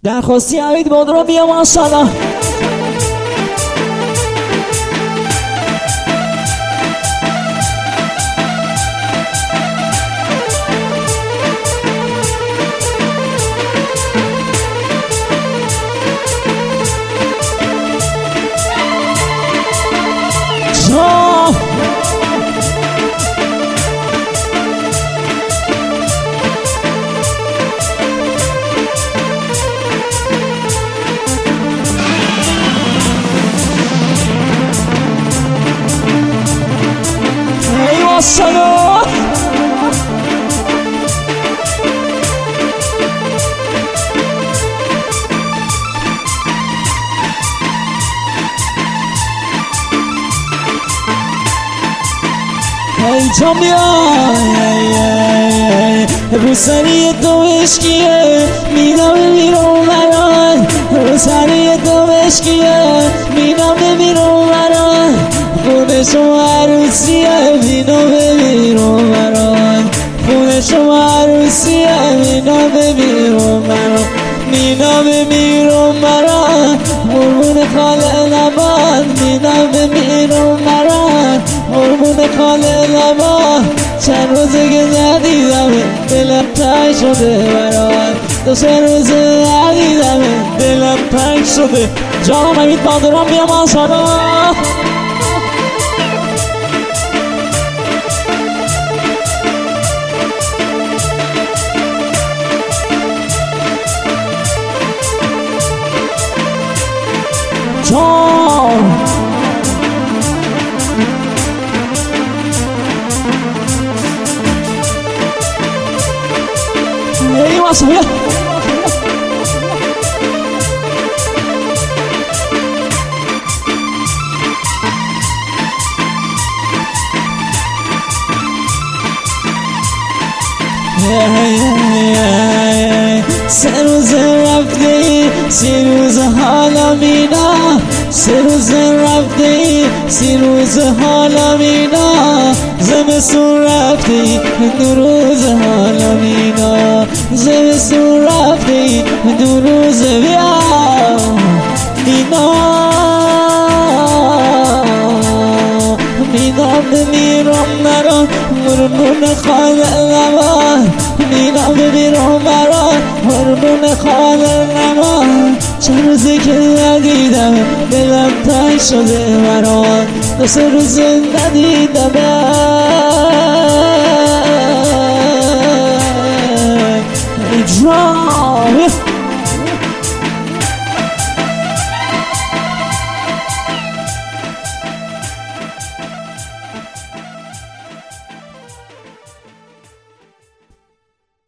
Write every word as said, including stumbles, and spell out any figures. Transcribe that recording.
درخواستی حمید بادرا بیا ماشاءالله. ماشاءالله اینجا میای روسری تو عشقیه میدم میرم بران روسری تو عشقیه میدم میرم بران خونه شما عروسیه میدم میرم بران خونه شما عروسیه میدم میرم بران میدم میرم بران قربون خاله نباد میدم میرم بران قربون خاله نباد چند روزه که ندیدم دلم تنگ شده برات دو سه روزه ندیدم دلم تنگ شده جانم حمید بادران بیا ماشاءالله. جان ای ماشاءالله سه روز رفتی سی روز حالا مینا سه روز رفتی سی روز حالا مینا زمستون رفتی دو روز حالا مینا زمستون رفتی دو روز بیا مینا مینا بمیرم مرا مرمون خاله نمان مینا بمیرم مرا مرمون خاله نمان چند روزی که ندیدم دلم تنگ شده مرا دو سه روز ندیدم ای جان